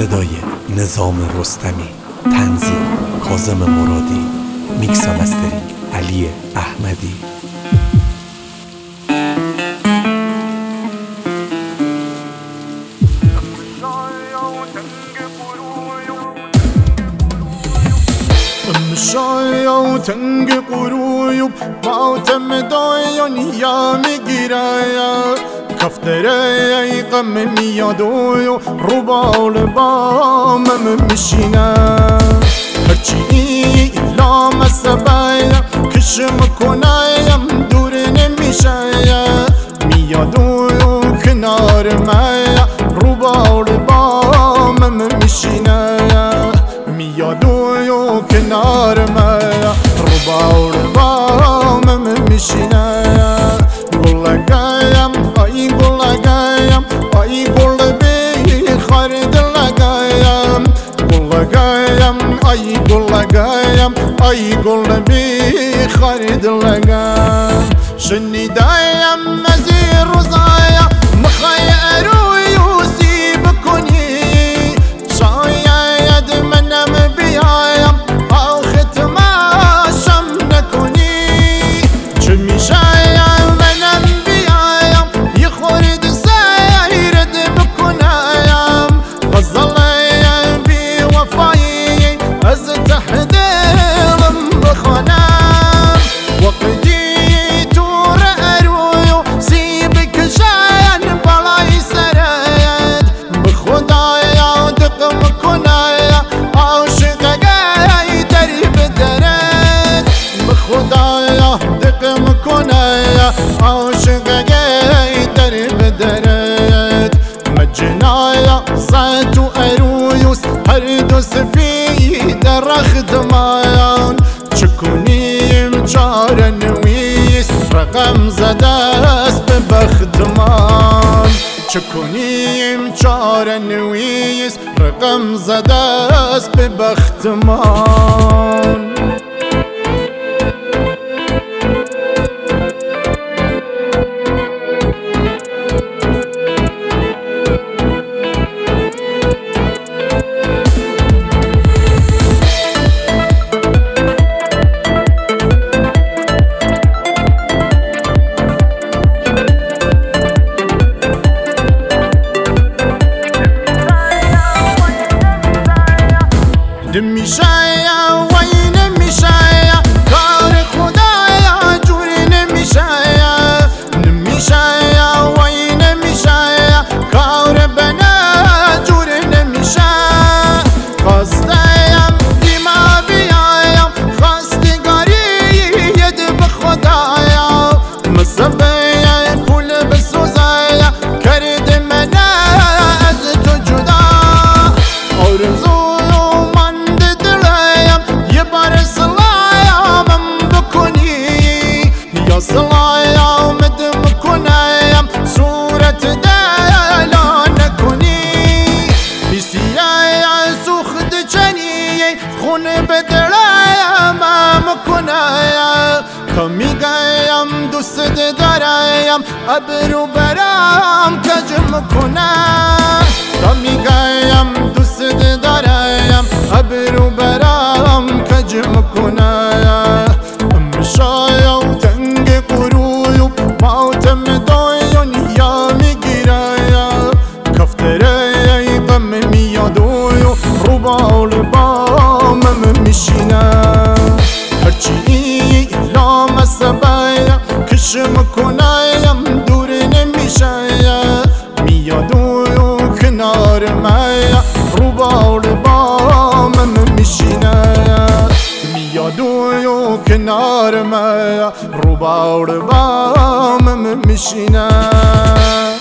صدای نظام رستمی، تنظیم کاظم مرادی، میکس و مسترینگ علی احمدی. مشايا وتنق قرويب ماتم دايون يا مقرايا كفتريا يقمني يا دويو ربا ولبام ممشينا هرچي لا مسبايا كشم كنايا مدور نمشايا ميا دويو كنار مايا ربا ولبام ممشينا ميا دويو كنار مايا ربا ولبام ممشينا قول قايم اي قول قايم اي قول بي خارد لقايم قول قايم اي قول قايم اي قول بي خارد لقايم شني دايم مزير رزايا مخير ويوسي بكوني شايا يد منم بيايا او ختما شمنكوني شمي شايا منم بيايا يخورد سايرد بكونايا غزالي بي وفاي از تحدير بخونام وقدي تور ارويو سيبك شاين بلاي سرد بخدايا دقم كنايا عاشق جاي درب درد بخدايا دقم كنايا عاشق جاي درب درد مجنايا صات ارويوس هردوس في درخت مايان شكوني مجارن ويس رقم زداس ببختمان شكوني مجارن ويس رقم زداس ببختمان مشايا وين مشايا كار خدايا جورين مشايا مشايا وين مشايا كار بنا جورين مشايا قصدايا ديما بيايا خاصتي قاري يد بخدايا مصبيا كل بسوزايا كرد منا ازت جدا ارزو صلايا مدم كنايا صورة دالان كوني بسيايا سوخد جني خون بدرايا ما مكنايا كمي قايم دوست درايا أبرو برام كجم كنا كمي قايم دوست درايا أبرو برام كجم كنايا مشايا وتنق قرويب ماتم دايون يا مقرايا كفتريا يقمني يا دويو ربا ولبام ممشينا هرچي لا مسبايا كشم كنايا مدور نمشايا ميا دويو كنار مايا ربا ولبام ممشينا ميا دويو كنار مايا ربا ولبام ممشينا